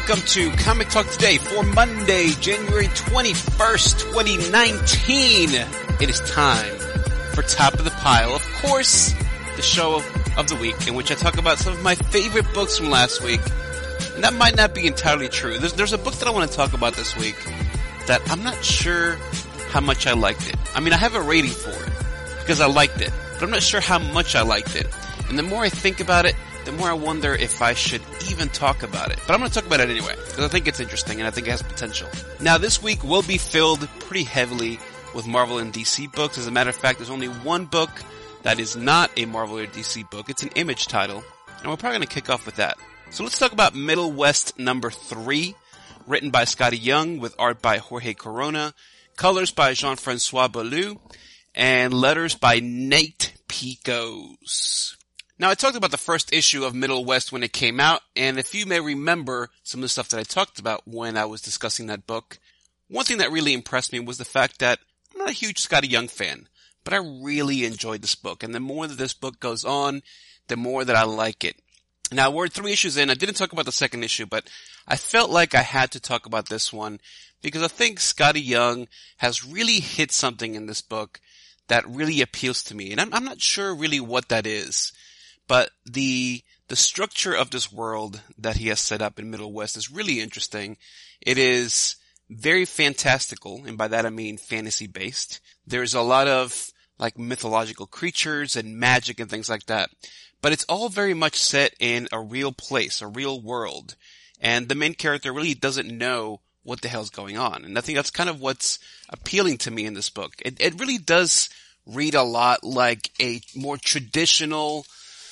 Welcome to Comic Talk Today for Monday, January 21st, 2019. It is time for Top of the Pile. Of course, the show of the week in which I talk about some of my favorite books from last week. And that might not be entirely true. There's a book that I want to talk about this week that I'm not sure how much I liked it. I mean, I have a rating for it because I liked it, but I'm not sure how much I liked it. And the more I think about it, the more I wonder if I should even talk about it. But I'm going to talk about it anyway, because I think it's interesting and I think it has potential. Now, this week will be filled pretty heavily with Marvel and DC books. As a matter of fact, there's only one book that is not a Marvel or DC book. It's an Image title, and we're probably going to kick off with that. So let's talk about Middle West number 3, written by Scotty Young with art by Jorge Corona, colors by Jean-Francois Beaulieu, and letters by Nate Picos. Now, I talked about the first issue of Middle West when it came out, and if you may remember some of the stuff that I talked about when I was discussing that book, one thing that really impressed me was the fact that I'm not a huge Scotty Young fan, but I really enjoyed this book, and the more that this book goes on, the more that I like it. Now, we're 3 issues in. I didn't talk about the second issue, but I felt like I had to talk about this one because I think Scotty Young has really hit something in this book that really appeals to me, and I'm not sure really what that is. But the structure of this world that he has set up in Middle West is really interesting. It is very fantastical, and by that I mean fantasy-based. There's a lot of, like, mythological creatures and magic and things like that. But it's all very much set in a real place, a real world. And the main character really doesn't know what the hell's going on. And I think that's kind of what's appealing to me in this book. It really does read a lot like a more traditional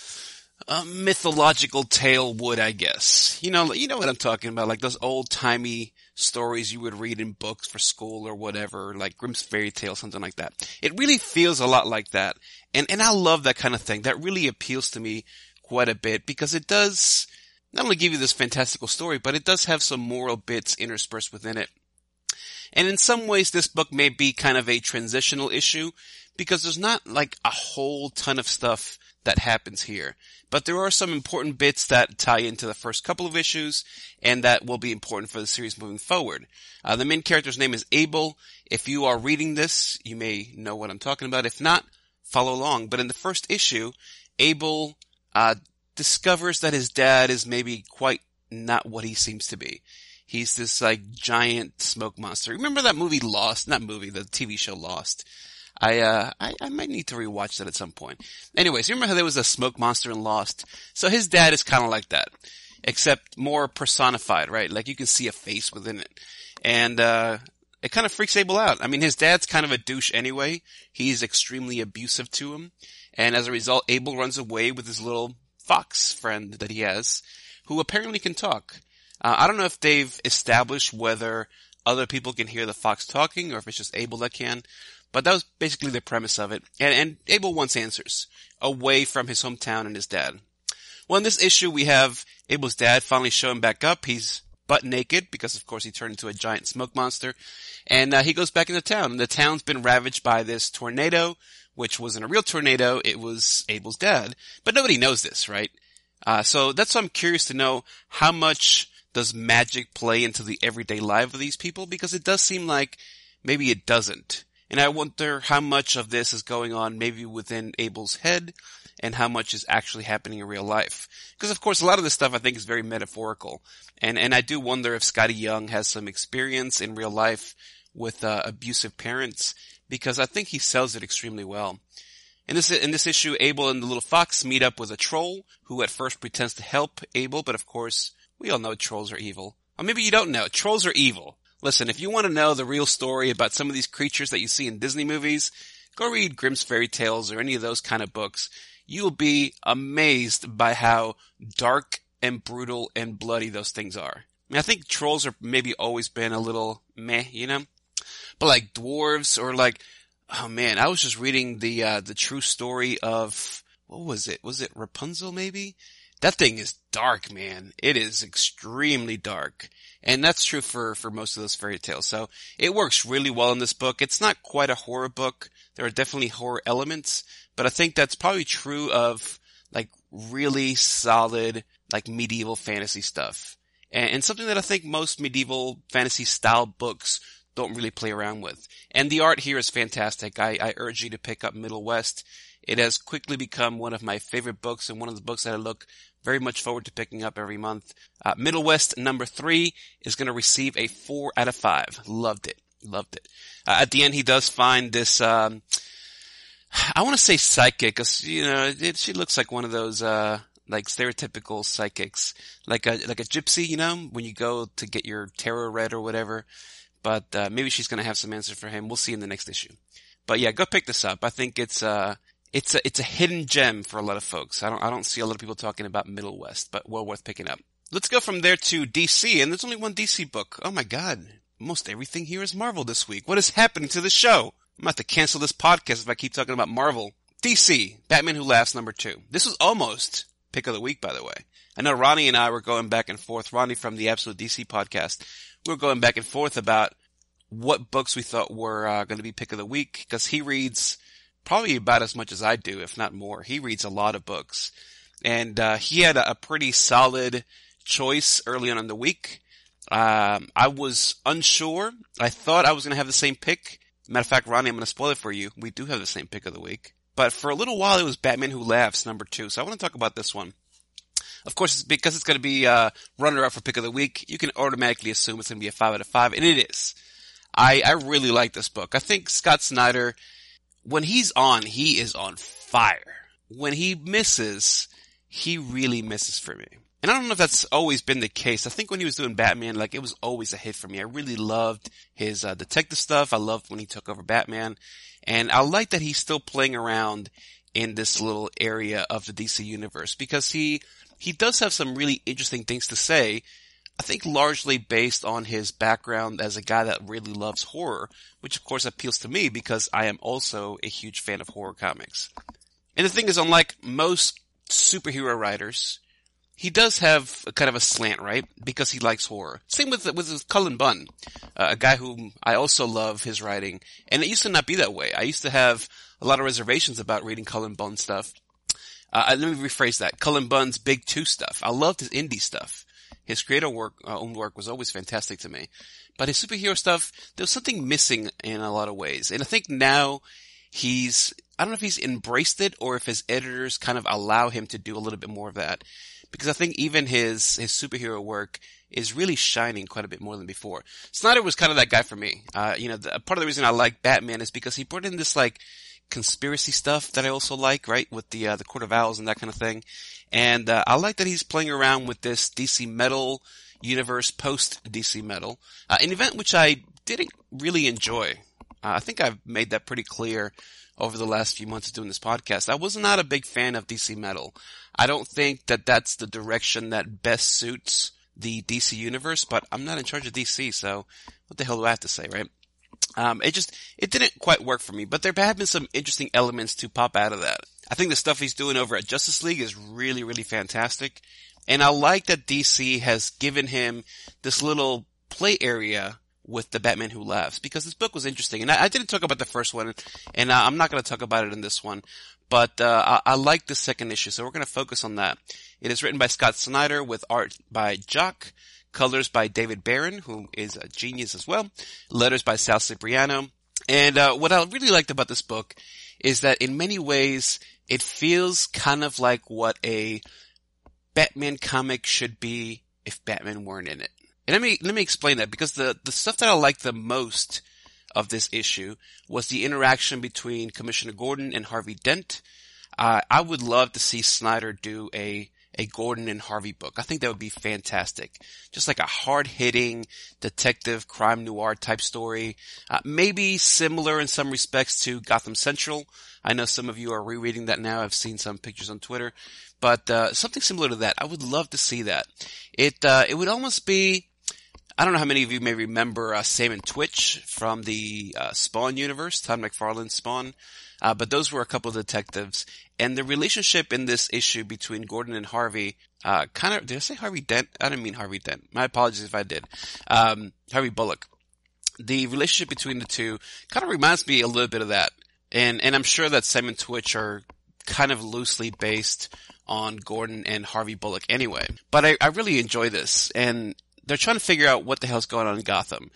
mythological tale would, I guess. You know what I'm talking about, like those old-timey stories you would read in books for school or whatever, like Grimm's Fairy Tale, something like that. It really feels a lot like that. And I love that kind of thing. That really appeals to me quite a bit because it does not only give you this fantastical story, but it does have some moral bits interspersed within it. And in some ways, this book may be kind of a transitional issue because there's not like a whole ton of stuff that happens here. But there are some important bits that tie into the first couple of issues and that will be important for the series moving forward. The main character's name is Abel. If you are reading this, you may know what I'm talking about. If not, follow along. But in the first issue, Abel discovers that his dad is maybe quite not what he seems to be. He's this like giant smoke monster. Remember that movie Lost? Not movie, the TV show Lost. I might need to rewatch that at some point. Anyways, you remember how there was a smoke monster in Lost? So his dad is kind of like that, except more personified, right? Like you can see a face within it. And, it kind of freaks Abel out. I mean, his dad's kind of a douche anyway. He's extremely abusive to him. And as a result, Abel runs away with his little fox friend that he has, who apparently can talk. I don't know if they've established whether other people can hear the fox talking or if it's just Abel that can. But that was basically the premise of it. And Abel wants answers away from his hometown and his dad. Well, in this issue, we have Abel's dad finally showing back up. He's butt naked because, of course, he turned into a giant smoke monster. And he goes back into town. And the town's been ravaged by this tornado, which wasn't a real tornado. It was Abel's dad. But nobody knows this, right? So that's why I'm curious to know how much does magic play into the everyday life of these people? Because it does seem like maybe it doesn't. And I wonder how much of this is going on maybe within Abel's head and how much is actually happening in real life. Because, of course, a lot of this stuff I think is very metaphorical. And I do wonder if Scotty Young has some experience in real life with abusive parents because I think he sells it extremely well. In this issue, Abel and the little fox meet up with a troll who at first pretends to help Abel, but of course, we all know trolls are evil. Or maybe you don't know. Trolls are evil. Listen, if you want to know the real story about some of these creatures that you see in Disney movies, go read Grimm's Fairy Tales or any of those kind of books. You'll be amazed by how dark and brutal and bloody those things are. I mean, I think trolls are maybe always been a little meh, you know? But like dwarves or like, oh man, I was just reading the true story of, what was it? Was it Rapunzel maybe? That thing is dark, man. It is extremely dark. And that's true for most of those fairy tales. So it works really well in this book. It's not quite a horror book. There are definitely horror elements, but I think that's probably true of like really solid, like medieval fantasy stuff. and something that I think most medieval fantasy style books don't really play around with. And the art here is fantastic. I urge you to pick up Middle West. It has quickly become one of my favorite books and one of the books that I look very much forward to picking up every month. Middle West number 3 is going to receive a 4 out of 5. Loved it. At the end, he does find this, I want to say psychic, cause, she looks like one of those, like stereotypical psychics, like a gypsy, when you go to get your tarot read or whatever. But, maybe she's going to have some answers for him. We'll see in the next issue. But yeah, go pick this up. I think it's a hidden gem for a lot of folks. I don't see a lot of people talking about Middle West, but well worth picking up. Let's go from there to DC, and there's only one DC book. Oh my God. Most everything here is Marvel this week. What is happening to the show? I'm about to cancel this podcast if I keep talking about Marvel. DC, Batman Who Laughs number 2. This was almost pick of the week, by the way. I know Ronnie and I were going back and forth. Ronnie from the Absolute DC podcast. We were going back and forth about what books we thought were going to be pick of the week, because he reads probably about as much as I do, if not more. He reads a lot of books. And he had a pretty solid choice early on in the week. I was unsure. I thought I was going to have the same pick. Matter of fact, Ronnie, I'm going to spoil it for you. We do have the same pick of the week. But for a little while, it was Batman Who Laughs, number 2. So I want to talk about this one. Of course, because it's going to be runner-up for pick of the week, you can automatically assume it's going to be a 5 out of 5, and it is. I really like this book. I think Scott Snyder, when he's on, he is on fire. When he misses, he really misses for me. And I don't know if that's always been the case. I think when he was doing Batman, it was always a hit for me. I really loved his detective stuff. I loved when he took over Batman. And I like that he's still playing around in this little area of the DC universe, because he does have some really interesting things to say. I think largely based on his background as a guy that really loves horror, which of course appeals to me because I am also a huge fan of horror comics. And the thing is, unlike most superhero writers, he does have a kind of a slant, right? Because he likes horror. Same with Cullen Bunn, a guy whom I also love his writing. And it used to not be that way. I used to have a lot of reservations about reading Cullen Bunn stuff. Let me rephrase that. Cullen Bunn's Big Two stuff. I loved his indie stuff. His creator own work was always fantastic to me. But his superhero stuff, there was something missing in a lot of ways. And I think now I don't know if he's embraced it or if his editors kind of allow him to do a little bit more of that. Because I think even his superhero work is really shining quite a bit more than before. Snyder was kind of that guy for me. Part of the reason I like Batman is because he brought in this conspiracy stuff that I also like, right? With the Court of Owls and that kind of thing. And, I like that he's playing around with this DC Metal universe post DC Metal. An event which I didn't really enjoy. I think I've made that pretty clear over the last few months of doing this podcast. I was not a big fan of DC Metal. I don't think that that's the direction that best suits the DC universe, but I'm not in charge of DC, so what the hell do I have to say, right? It didn't quite work for me, but there have been some interesting elements to pop out of that. I think the stuff he's doing over at Justice League is really, really fantastic. And I like that DC has given him this little play area with the Batman Who Laughs, because this book was interesting. And I didn't talk about the first one, and I'm not going to talk about it in this one, but I like the second issue, so we're going to focus on that. It is written by Scott Snyder with art by Jock, colors by David Barron, who is a genius as well, letters by Sal Cipriano. And what I really liked about this book is that in many ways it feels kind of like what a Batman comic should be if Batman weren't in it. And let me explain that, because the stuff that I liked the most of this issue was the interaction between Commissioner Gordon and Harvey Dent. I would love to see Snyder do a Gordon and Harvey book. I think that would be fantastic. Just like a hard-hitting detective crime noir type story. Maybe similar in some respects to Gotham Central. I know some of you are rereading that now. I've seen some pictures on Twitter. But something similar to that. I would love to see that. It would almost be, I don't know how many of you may remember Sam and Twitch from the Spawn universe, Todd McFarlane's Spawn. But those were a couple of detectives. And the relationship in this issue between Gordon and Harvey, did I say Harvey Dent? I didn't mean Harvey Dent. My apologies if I did. Harvey Bullock. The relationship between the two kind of reminds me a little bit of that. And I'm sure that Sam and Twitch are kind of loosely based on Gordon and Harvey Bullock anyway. But I really enjoy this, and they're trying to figure out what the hell's going on in Gotham.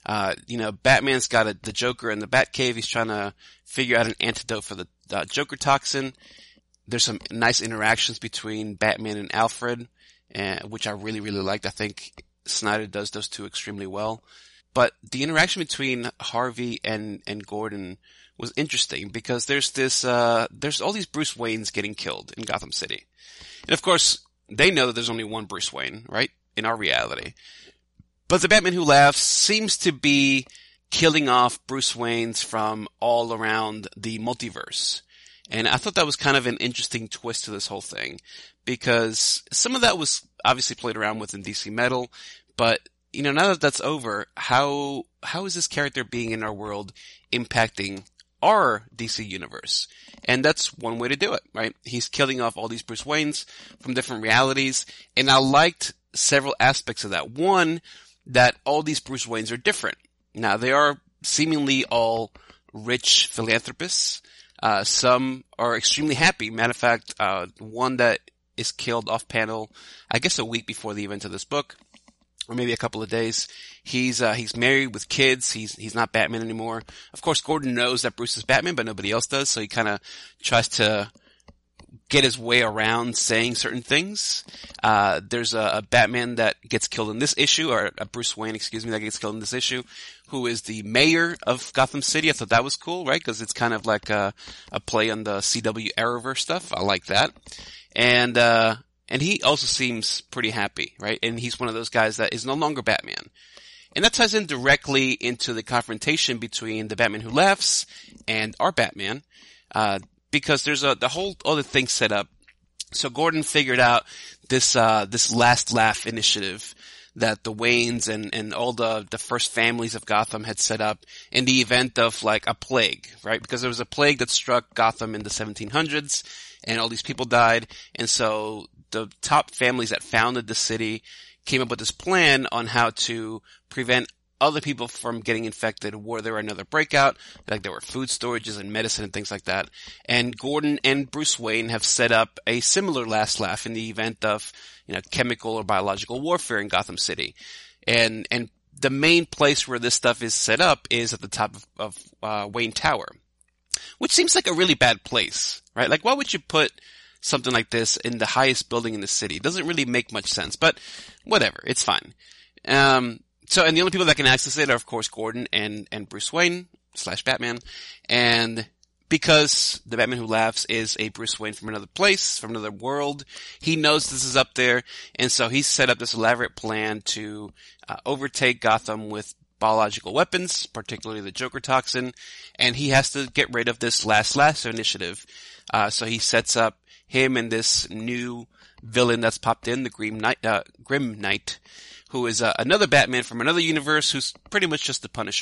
Batman's got the Joker in the Batcave. He's trying to figure out an antidote for the Joker toxin. There's some nice interactions between Batman and Alfred, which I really, really liked. I think Snyder does those two extremely well. But the interaction between Harvey and Gordon was interesting because there's all these Bruce Waynes getting killed in Gotham City. And of course, they know that there's only one Bruce Wayne, right? In our reality. But the Batman Who Laughs seems to be killing off Bruce Waynes from all around the multiverse. And I thought that was kind of an interesting twist to this whole thing, because some of that was obviously played around with in DC Metal, but now that that's over, how is this character being in our world impacting our DC universe? And that's one way to do it, right? He's killing off all these Bruce Waynes from different realities, and I liked several aspects of that. One, that all these Bruce Waynes are different. Now, they are seemingly all rich philanthropists. Some are extremely happy. Matter of fact, one that is killed off panel, I guess a week before the event of this book, or maybe a couple of days. He's married with kids. He's not Batman anymore. Of course, Gordon knows that Bruce is Batman, but nobody else does, so he kind of tries to get his way around saying certain things. There's a Batman that gets killed in this issue, or a Bruce Wayne, that gets killed in this issue, who is the mayor of Gotham City. I thought that was cool, right? Because it's kind of like a play on the CW Arrowverse stuff. I like that. And he also seems pretty happy, right? And he's one of those guys that is no longer Batman. And that ties in directly into the confrontation between the Batman Who Laughs and our Batman, because there's the whole other thing set up. So Gordon figured out this last laugh initiative that the Waynes and all the first families of Gotham had set up in the event of like a plague, right? Because there was a plague that struck Gotham in the 1700s and all these people died. And so the top families that founded the city came up with this plan on how to prevent other people from getting infected were there another breakout, like there were food storages and medicine and things like that. And Gordon and Bruce Wayne have set up a similar last laugh in the event of, chemical or biological warfare in Gotham City. And the main place where this stuff is set up is at the top of Wayne Tower, which seems like a really bad place, right? Like, why would you put something like this in the highest building in the city? It doesn't really make much sense, but whatever, it's fine. So, and the only people that can access it are, of course, Gordon and Bruce Wayne / Batman. And because the Batman Who Laughs is a Bruce Wayne from another place, from another world, he knows this is up there. And so he's set up this elaborate plan to overtake Gotham with biological weapons, particularly the Joker toxin. And he has to get rid of this last initiative. So he sets up him and this new villain that's popped in, the Grim Knight, who is another Batman from another universe who's pretty much just the Punisher.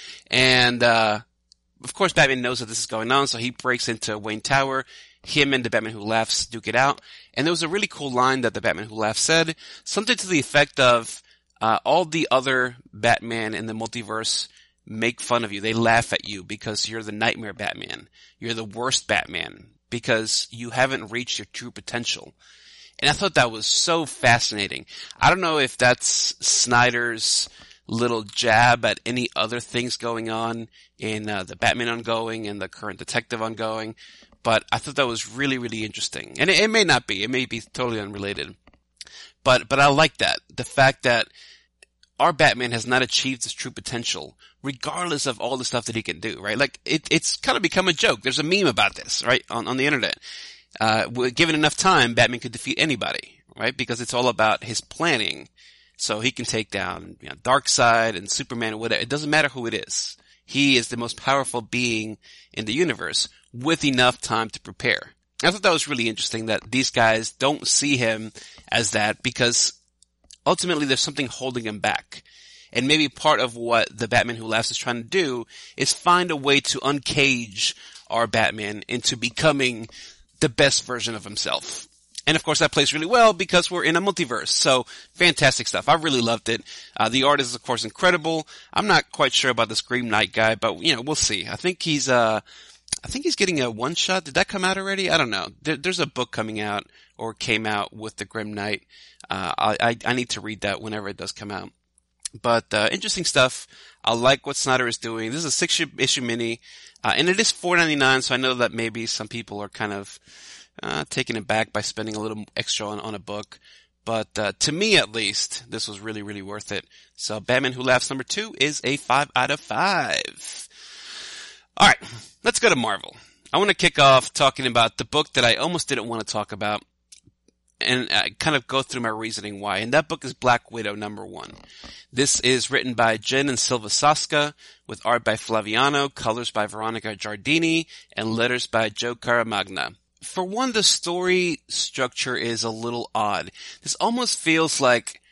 And of course, Batman knows that this is going on, so he breaks into Wayne Tower. Him and the Batman Who Laughs duke it out. And there was a really cool line that the Batman Who Laughs said, something to the effect of, all the other Batman in the multiverse make fun of you. They laugh at you because you're the Nightmare Batman. You're the worst Batman because you haven't reached your true potential. And I thought that was so fascinating. I don't know if that's Snyder's little jab at any other things going on in the Batman ongoing and the current Detective ongoing, but I thought that was really, really interesting. And it may not be. It may be totally unrelated. But I like that. The fact that our Batman has not achieved his true potential, regardless of all the stuff that he can do, right? Like, it's kind of become a joke. There's a meme about this, right? On the internet. Given enough time, Batman could defeat anybody, right? Because it's all about his planning. So he can take down, Darkseid and Superman or whatever. It doesn't matter who it is. He is the most powerful being in the universe with enough time to prepare. I thought that was really interesting that these guys don't see him as that because ultimately there's something holding him back. And maybe part of what the Batman Who Laughs is trying to do is find a way to uncage our Batman into becoming the best version of himself. And of course that plays really well because we're in a multiverse. So fantastic stuff. I really loved it. The art is of course incredible. I'm not quite sure about this Grim Knight guy, but we'll see. I think he's getting a one shot. Did that come out already? I don't know. There's a book coming out or came out with the Grim Knight. I need to read that whenever it does come out. But interesting stuff. I like what Snyder is doing. This is a 6-issue mini, and it is $4.99. So I know that maybe some people are kind of taken aback by spending a little extra on a book. But to me, at least, this was really, really worth it. So Batman Who Laughs #2 is a 5 out of 5. All right, let's go to Marvel. I want to kick off talking about the book that I almost didn't want to talk about, and kind of go through my reasoning why. And that book is Black Widow #1. This is written by Jen and Silva Sasca, with art by Flaviano, colors by Veronica Giardini, and letters by Joe Caramagna. For one, the story structure is a little odd. This almost feels like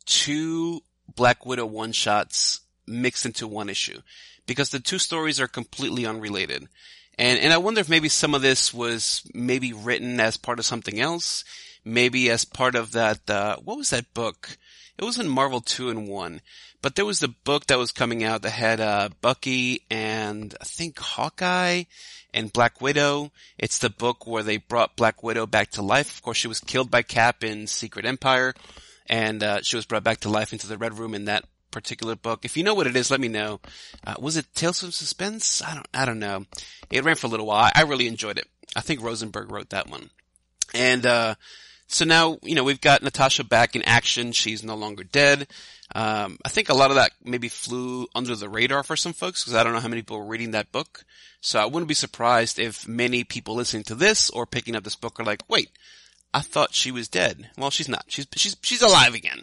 2 Black Widow one-shots mixed into one issue, because the 2 stories are completely unrelated. And I wonder if maybe some of this was maybe written as part of something else, maybe as part of that, what was that book? It wasn't Marvel 2-in-1, but there was the book that was coming out that had, Bucky and I think Hawkeye and Black Widow. It's the book where they brought Black Widow back to life. Of course, she was killed by Cap in Secret Empire, and, she was brought back to life into the Red Room in that particular book. If you know what it is, let me know. Was it Tales from Suspense? I don't know. It ran for a little while. I really enjoyed it. I think Rosenberg wrote that one. And, so now, we've got Natasha back in action. She's no longer dead. I think a lot of that maybe flew under the radar for some folks, because I don't know how many people were reading that book. So I wouldn't be surprised if many people listening to this or picking up this book are like, wait, I thought she was dead. Well, she's not. She's alive again.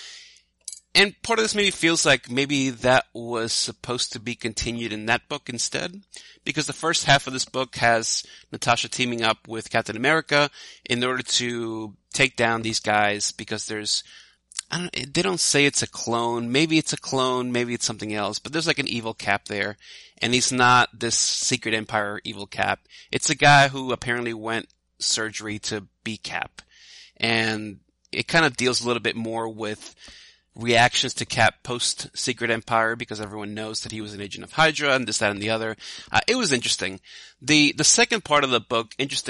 And part of this maybe feels like maybe that was supposed to be continued in that book instead, because the first half of this book has Natasha teaming up with Captain America in order to take down these guys, because they don't say it's a clone. Maybe it's a clone, maybe it's something else, but there's like an evil Cap there, and he's not this Secret Empire evil Cap. It's a guy who apparently went surgery to be Cap, and it kind of deals a little bit more with reactions to Cap post Secret Empire, because everyone knows that he was an agent of Hydra and this, that, and the other. It was interesting. The second part of the book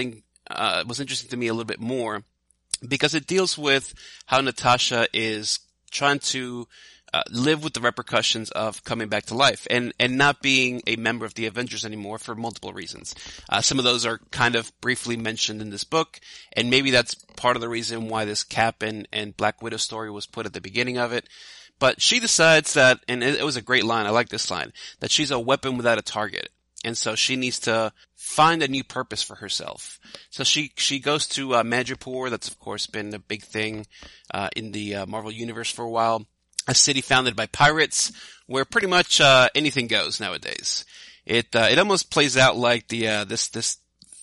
was interesting to me a little bit more, because it deals with how Natasha is trying to live with the repercussions of coming back to life and not being a member of the Avengers anymore for multiple reasons. Some of those are kind of briefly mentioned in this book, and maybe that's part of the reason why this Cap and Black Widow story was put at the beginning of it. But she decides that, and it was a great line, I like this line, that she's a weapon without a target. And so she needs to find a new purpose for herself. So she goes to Madripoor. That's of course been a big thing in the Marvel Universe for a while. A city founded by pirates, where pretty much anything goes nowadays. It almost plays out like the this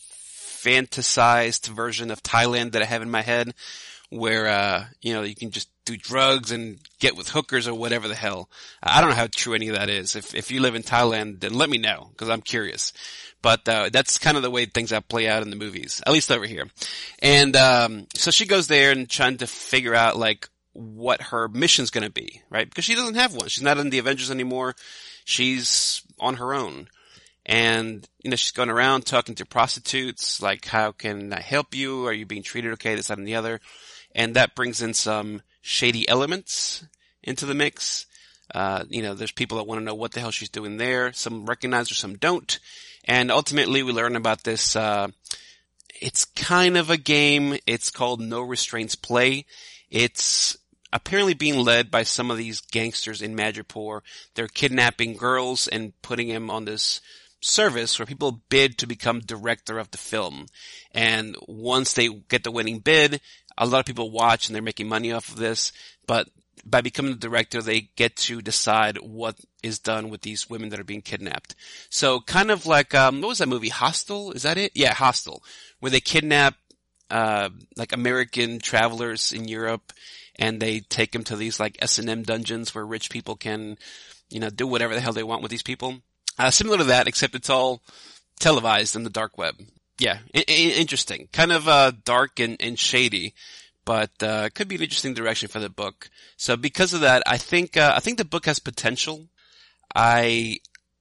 fantasized version of Thailand that I have in my head, where you can just do drugs and get with hookers or whatever the hell. I don't know how true any of that is. If you live in Thailand, then let me know, because I'm curious. But that's kind of the way things play out in the movies, at least over here. And so she goes there and trying to figure out like what her mission's going to be, right? Because she doesn't have one. She's not in the Avengers anymore. She's on her own. And, she's going around talking to prostitutes, like, how can I help you? Are you being treated okay? This, that, and the other. And that brings in some shady elements into the mix. There's people that want to know what the hell she's doing there. Some recognize her, some don't. And ultimately we learn about this, it's kind of a game. It's called No Restraints Play. It's apparently being led by some of these gangsters in Madripoor. They're kidnapping girls and putting them on this service where people bid to become director of the film. And once they get the winning bid, a lot of people watch and they're making money off of this. But by becoming the director, they get to decide what is done with these women that are being kidnapped. So kind of like, what was that movie? Hostel? Is that it? Yeah, Hostel. Where they kidnap, like American travelers in Europe, and they take them to these like S&M dungeons where rich people can, do whatever the hell they want with these people. Similar to that, except it's all televised in the dark web. Yeah, interesting. Kind of, dark and shady, but, could be an interesting direction for the book. So because of that, I think the book has potential. I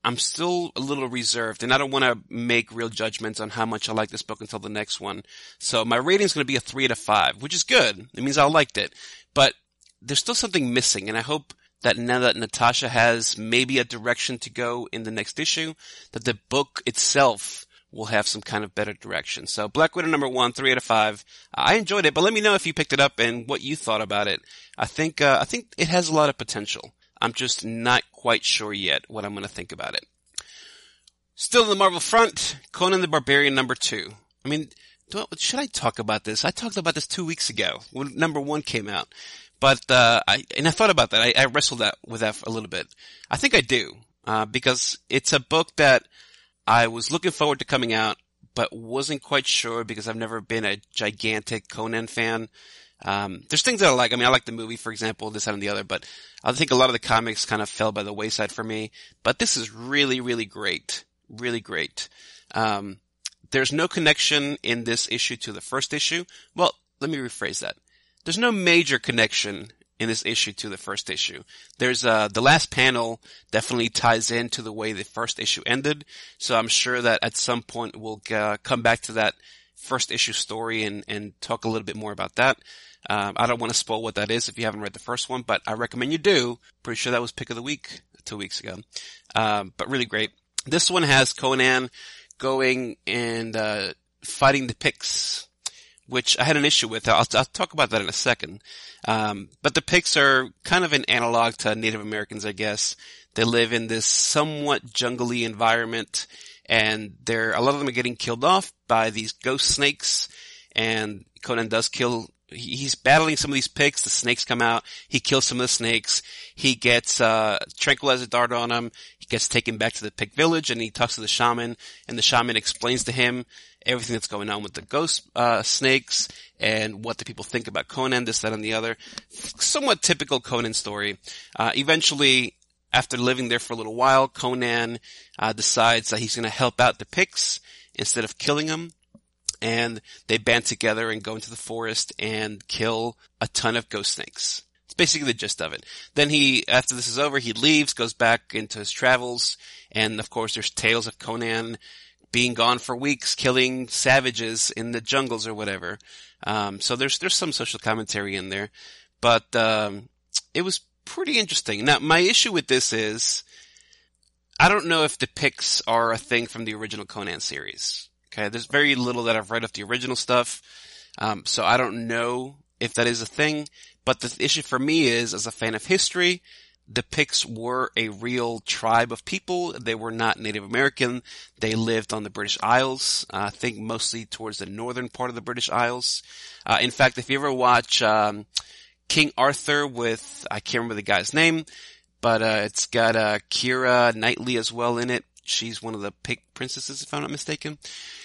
I'm still a little reserved, and I don't want to make real judgments on how much I like this book until the next one. So my rating is going to be a 3 out of 5, which is good. It means I liked it. But there's still something missing, and I hope that now that Natasha has maybe a direction to go in the next issue, that the book itself will have some kind of better direction. So Black Widow number 1, 3 out of 5. I enjoyed it, but let me know if you picked it up and what you thought about it. I think it has a lot of potential. I'm just not quite sure yet what I'm going to think about it. Still in the Marvel front, Conan the Barbarian number 2. I mean, should I talk about this? I talked about this 2 weeks ago when number 1 came out. But, I thought about that. I wrestled with that for a little bit. I think I do, because it's a book that I was looking forward to coming out, but wasn't quite sure because I've never been a gigantic Conan fan. There's things that I like. I mean, I like the movie, for example, this, that, and the other, but I think a lot of the comics kind of fell by the wayside for me. But this is really, really great. Really great. There's no connection in this issue to the first issue. Well, let me rephrase that. There's no major connection in this issue to the first issue. There's, the last panel definitely ties into the way the first issue ended. So I'm sure that at some point we'll, come back to that first issue story and talk a little bit more about that. I don't want to spoil what that is if you haven't read the first one, but I recommend you do. Pretty sure that was pick of the week 2 weeks ago. But really great. This one has Conan going and, fighting the Picts, which I had an issue with. I'll talk about that in a second. But the Picts are kind of an analog to Native Americans, I guess. They live in this somewhat jungly environment, and a lot of them are getting killed off by these ghost snakes, and Conan does kill. He's battling some of these Picts. The snakes come out. He kills some of the snakes. He gets tranquilizer dart on him. He gets taken back to the Pict village, and he talks to the shaman, and the shaman explains to him everything that's going on with the ghost snakes and what the people think about Conan, this, that, and the other. Somewhat typical Conan story. Eventually, after living there for a little while, Conan decides that he's going to help out the Picts instead of killing them. And they band together and go into the forest and kill a ton of ghost snakes. It's basically the gist of it. Then after this is over, he leaves, goes back into his travels, and of course there's tales of Conan being gone for weeks, killing savages in the jungles or whatever. So there's some social commentary in there. But it was pretty interesting. Now, my issue with this is, I don't know if the Picts are a thing from the original Conan series. Okay, there's very little that I've read of the original stuff, so I don't know if that is a thing, but the issue for me is, as a fan of history, the Picts were a real tribe of people. They were not Native American. They lived on the British Isles, I think mostly towards the northern part of the British Isles. In fact, if you ever watch King Arthur with, I can't remember the guy's name, but it's got Keira Knightley as well in it. She's one of the Pict princesses, if I'm not mistaken.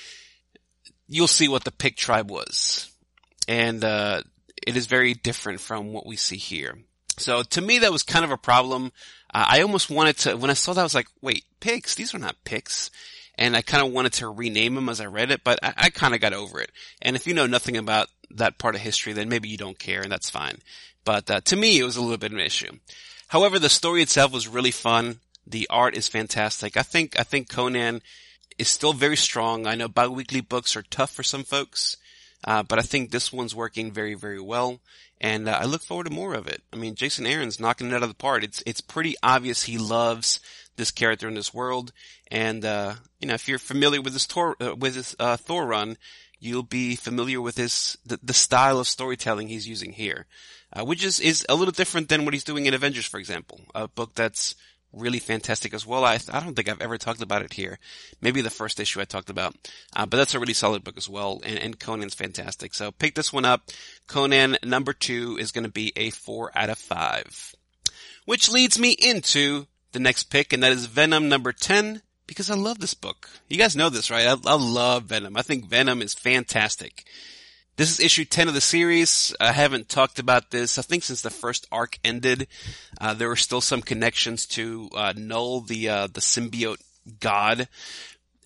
You'll see what the Pict tribe was. And it is very different from what we see here. So to me, that was kind of a problem. I almost wanted to, when I saw that, I was like, wait, Picts? These are not Picts. And I kind of wanted to rename them as I read it, but I kind of got over it. And if you know nothing about that part of history, then maybe you don't care, and that's fine. But to me, it was a little bit of an issue. However, the story itself was really fun. The art is fantastic. I think Conan is still very strong. I know bi-weekly books are tough for some folks, but I think this one's working very, very well, and I look forward to more of it. I mean, Jason Aaron's knocking it out of the park. It's pretty obvious he loves this character in this world, and if you're familiar with his Thor run, you'll be familiar with the style of storytelling he's using here, which is a little different than what he's doing in Avengers, for example, a book that's really fantastic as well. I don't think I've ever talked about it here. Maybe the first issue I talked about. But that's a really solid book as well. And Conan's fantastic. So pick this one up. Conan number 2 is going to be a 4 out of 5. Which leads me into the next pick, and that is Venom number 10, because I love this book. You guys know this, right? I love Venom. I think Venom is fantastic. This is issue 10 of the series. I haven't talked about this, I think, since the first arc ended. There were still some connections to Null, the symbiote god.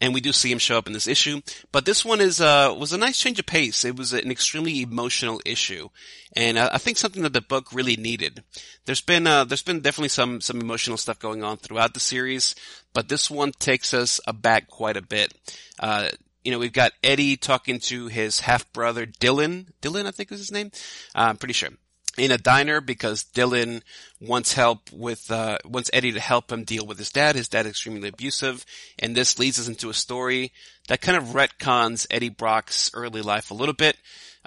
And we do see him show up in this issue, but this one was a nice change of pace. It was an extremely emotional issue, and I think something that the book really needed. There's been definitely some emotional stuff going on throughout the series, but this one takes us aback quite a bit. We've got Eddie talking to his half brother Dylan. Dylan, I think was his name. I'm pretty sure. In a diner, because Dylan wants Eddie to help him deal with his dad. His dad is extremely abusive, and this leads us into a story that kind of retcons Eddie Brock's early life a little bit.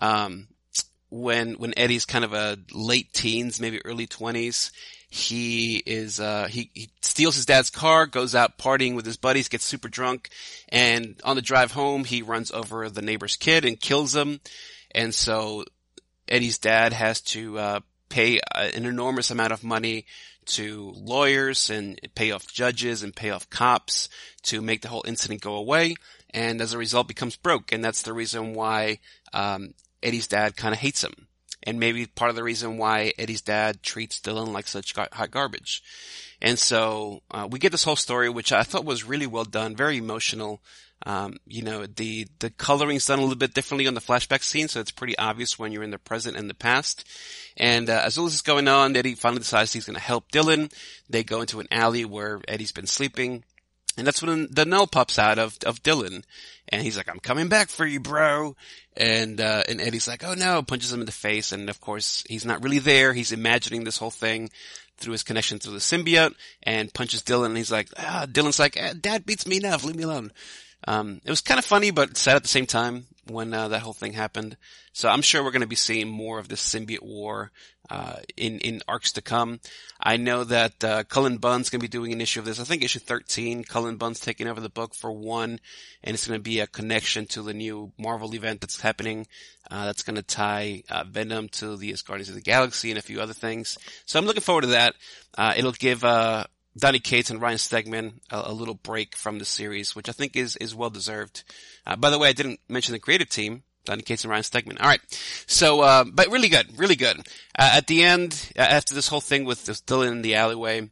When Eddie's kind of a late teens, maybe early 20s, he steals his dad's car, goes out partying with his buddies, gets super drunk, and on the drive home, he runs over the neighbor's kid and kills him. And so Eddie's dad has to pay an enormous amount of money to lawyers and pay off judges and pay off cops to make the whole incident go away, and as a result becomes broke. And that's the reason why Eddie's dad kind of hates him, and maybe part of the reason why Eddie's dad treats Dylan like such hot garbage. And so we get this whole story, which I thought was really well done, very emotional. The coloring's done a little bit differently on the flashback scene, so it's pretty obvious when you're in the present and the past. And as all this is going on, Eddie finally decides he's going to help Dylan. They go into an alley where Eddie's been sleeping, and that's when the null pops out of Dylan, and he's like, "I'm coming back for you, bro." And Eddie's like, "Oh no," punches him in the face, and of course he's not really there. He's imagining this whole thing through his connection to the symbiote, and punches Dylan, and he's like, Dylan's like, "Dad beats me enough, leave me alone." It was kind of funny, but sad at the same time when that whole thing happened. So I'm sure we're going to be seeing more of this symbiote war in arcs to come. I know that Cullen Bunn's going to be doing an issue of this. I think issue 13, Cullen Bunn's taking over the book for one, and it's going to be a connection to the new Marvel event that's happening. That's going to tie Venom to the Guardians of the Galaxy and a few other things. So I'm looking forward to that. It'll give Donny Cates and Ryan Stegman a little break from the series, which I think is well deserved. By the way, I didn't mention the creative team, Donny Cates and Ryan Stegman. All right. So, but really good, really good. At the end, after this whole thing with Dylan in the alleyway,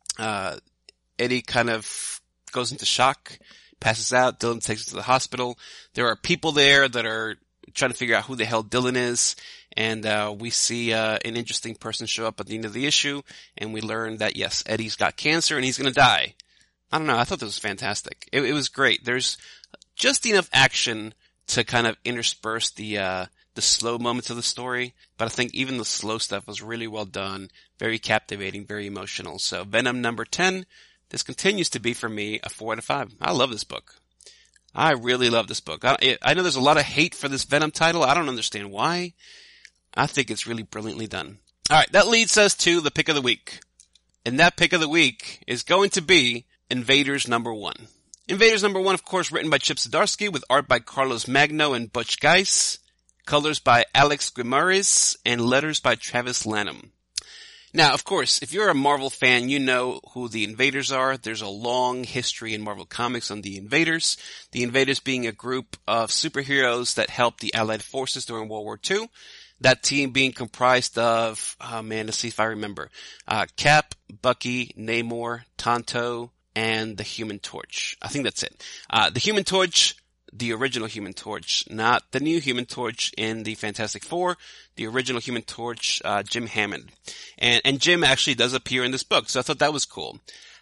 Eddie kind of goes into shock, passes out. Dylan takes him to the hospital. There are people there that are trying to figure out who the hell Dylan is. And we see an interesting person show up at the end of the issue, and we learn that, yes, Eddie's got cancer and he's going to die. I don't know. I thought this was fantastic. It was great. There's just enough action to kind of intersperse the slow moments of the story, but I think even the slow stuff was really well done, very captivating, very emotional. So Venom number 10, this continues to be for me a 4 out of 5. I love this book. I really love this book. I know there's a lot of hate for this Venom title. I don't understand why. I think it's really brilliantly done. Alright, that leads us to the pick of the week. And that pick of the week is going to be Invaders number 1. Invaders number 1, of course, written by Chip Zdarsky with art by Carlos Magno and Butch Guice, colors by Alex Guimaraes, and letters by Travis Lanham. Now, of course, if you're a Marvel fan, you know who the Invaders are. There's a long history in Marvel Comics on the Invaders. The Invaders being a group of superheroes that helped the Allied forces during World War II. That team being comprised of, let's see if I remember, Cap, Bucky, Namor, Tonto, and the Human Torch. I think that's it. The Human Torch, the original Human Torch, not the new Human Torch in the Fantastic Four, the original Human Torch, Jim Hammond. And Jim actually does appear in this book, so I thought that was cool.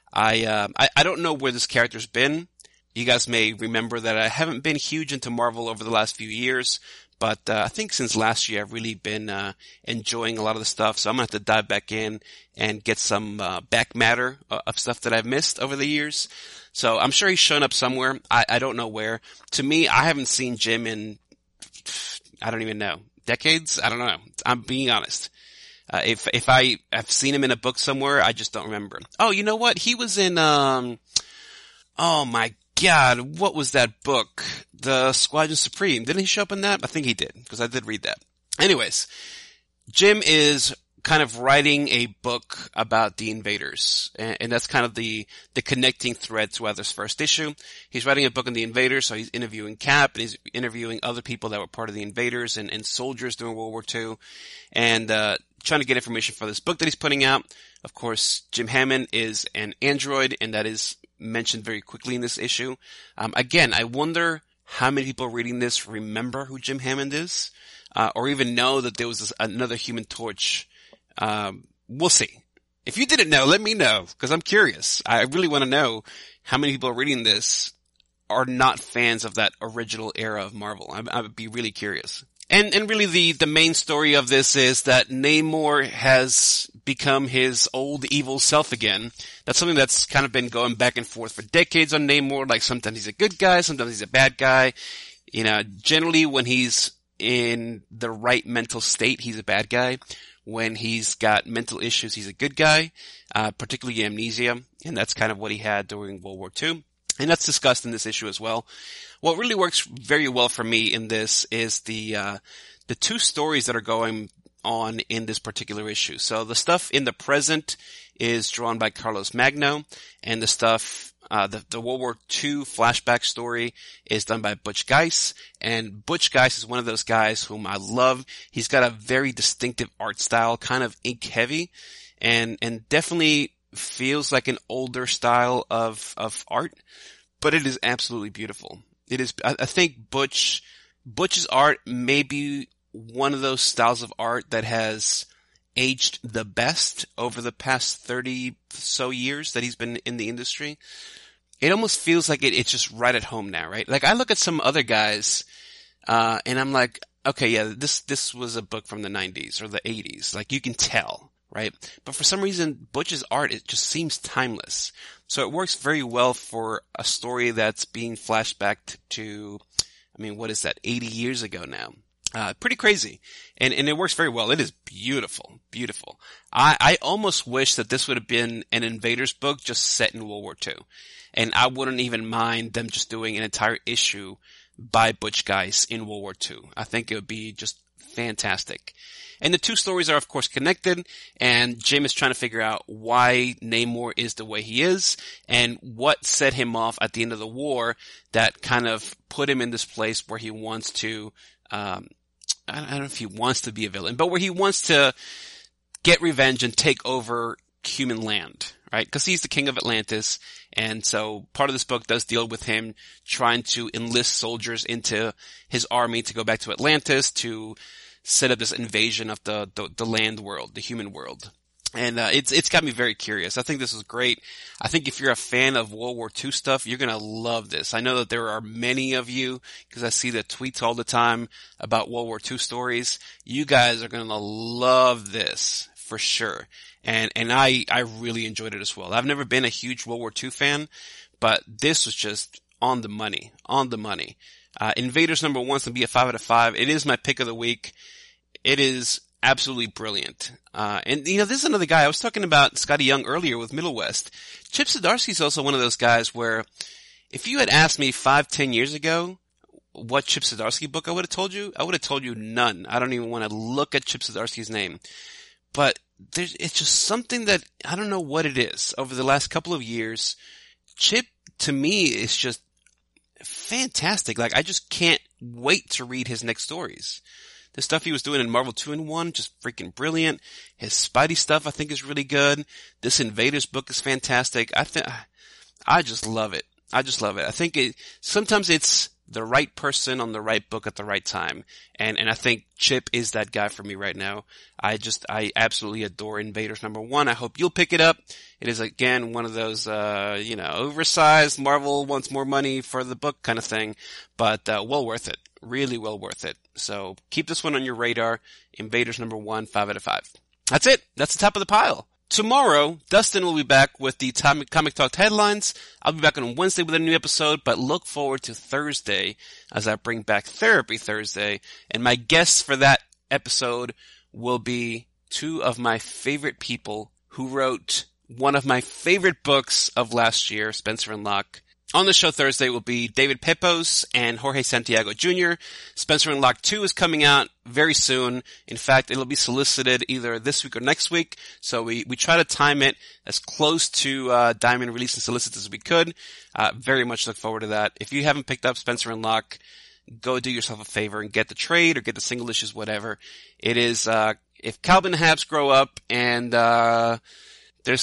I don't know where this character's been. You guys may remember that I haven't been huge into Marvel over the last few years, but I think since last year I've really been enjoying a lot of the stuff, so I'm going to have to dive back in and get some back matter of stuff that I've missed over the years. So I'm sure he's shown up somewhere. I don't know where. To me, I haven't seen Jim in, I don't even know, decades? I don't know. I'm being honest. If I have seen him in a book somewhere, I just don't remember. Oh, you know what? He was in, oh my God, what was that book? The Squadron Supreme. Didn't he show up in that? I think he did, because I did read that. Anyways, Jim is kind of writing a book about the Invaders, and that's kind of the connecting thread throughout this first issue. He's writing a book on the Invaders, so he's interviewing Cap, and he's interviewing other people that were part of the Invaders and soldiers during World War II, and trying to get information for this book that he's putting out. Of course, Jim Hammond is an android, and that is mentioned very quickly in this issue. Again, I wonder how many people reading this remember who Jim Hammond is, or even know that there was another Human Torch. We'll see. If you didn't know, let me know, because I'm curious. I really want to know how many people reading this are not fans of that original era of Marvel. I would be really curious. And really the main story of this is that Namor has become his old evil self again. That's something that's kind of been going back and forth for decades on Namor. Like sometimes he's a good guy, sometimes he's a bad guy. You know, generally when he's in the right mental state, he's a bad guy. When he's got mental issues, he's a good guy, particularly amnesia. And that's kind of what he had during World War II. And that's discussed in this issue as well. What really works very well for me in this is the two stories that are going on in this particular issue. So the stuff in the present is drawn by Carlos Magno, and the stuff, the World War II flashback story is done by Butch Guice. And Butch Guice is one of those guys whom I love. He's got a very distinctive art style, kind of ink heavy, and definitely feels like an older style of art, but it is absolutely beautiful. It is, I think Butch's art may be one of those styles of art that has aged the best over the past 30 so years that he's been in the industry. It almost feels like it's just right at home now, right? Like I look at some other guys, and I'm like, okay, yeah, this was a book from the 90s or the 80s. Like you can tell. Right? But for some reason, Butch's art, it just seems timeless. So it works very well for a story that's being flashed back to, I mean, what is that, 80 years ago now. Pretty crazy. And it works very well. It is beautiful. Beautiful. I almost wish that this would have been an Invaders book just set in World War II. And I wouldn't even mind them just doing an entire issue by Butch Guice in World War II. I think it would be just fantastic. And the two stories are, of course, connected, and Jim is trying to figure out why Namor is the way he is, and what set him off at the end of the war that kind of put him in this place where he wants to, I don't know if he wants to be a villain, but where he wants to get revenge and take over human land, right? Because he's the king of Atlantis, and so part of this book does deal with him trying to enlist soldiers into his army to go back to Atlantis to set up this invasion of the land world, the human world. And it's got me very curious. I think this is great. I think if you're a fan of World War II stuff, you're gonna love this. I know that there are many of you, because I see the tweets all the time about World War II stories. You guys are gonna love this for sure. And I really enjoyed it as well. I've never been a huge World War II fan, but this was just on the money. Invaders #1 is going to be a 5 out of 5. It is my pick of the week. It is absolutely brilliant. And you know, this is another guy. I was talking about Scotty Young earlier with Middle West. Chip Zdarsky is also one of those guys where if you had asked me 5-10 years ago what Chip Zdarsky book I would have told you none. I don't even want to look at Chip Zdarsky's name. But it's just something that I don't know what it is. Over the last couple of years, Chip to me is just fantastic. Like I just can't wait to read his next stories. The stuff he was doing in Marvel 2-in-1, just freaking brilliant. His Spidey stuff I think is really good. This Invaders book is fantastic. I just love it. I think sometimes it's the right person on the right book at the right time. And I think Chip is that guy for me right now. I absolutely adore Invaders #1. I hope you'll pick it up. It is again one of those, oversized Marvel wants more money for the book kind of thing, but, well worth it. Really well worth it. So keep this one on your radar. Invaders #1, 5 out of 5. That's it. That's the top of the pile. Tomorrow, Dustin will be back with the Comic Talk headlines. I'll be back on Wednesday with a new episode, but look forward to Thursday as I bring back Therapy Thursday. And my guests for that episode will be two of my favorite people who wrote one of my favorite books of last year, Spencer and Locke. On the show Thursday will be David Pepos and Jorge Santiago Jr. Spencer and Locke 2 is coming out very soon. In fact, it'll be solicited either this week or next week. So we try to time it as close to Diamond release and solicit as we could. Very much look forward to that. If you haven't picked up Spencer and Locke, go do yourself a favor and get the trade or get the single issues, whatever. It is, if Calvin and Habs grow up and there's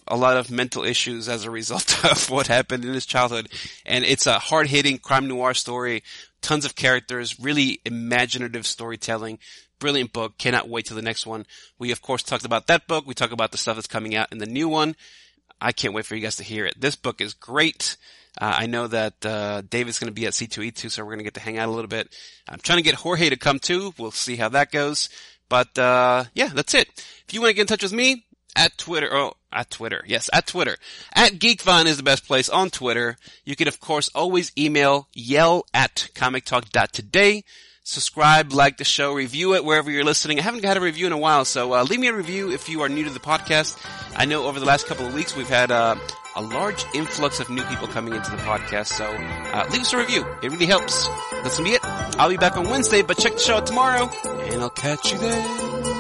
a lot of mental issues as a result of what happened in his childhood. And it's a hard-hitting crime noir story, tons of characters, really imaginative storytelling. Brilliant book. Cannot wait till the next one. We, of course, talked about that book. We talk about the stuff that's coming out in the new one. I can't wait for you guys to hear it. This book is great. I know that David's going to be at C2E2, so we're going to get to hang out a little bit. I'm trying to get Jorge to come too. We'll see how that goes. But yeah, that's it. If you want to get in touch with me, at Twitter. At Twitter. At GeekVine is the best place on Twitter. You can, of course, always email yell@comictalk.today. Subscribe, like the show, review it wherever you're listening. I haven't had a review in a while, so leave me a review if you are new to the podcast. I know over the last couple of weeks we've had a large influx of new people coming into the podcast, so leave us a review. It really helps. That's going to be it. I'll be back on Wednesday, but check the show out tomorrow, and I'll catch you there.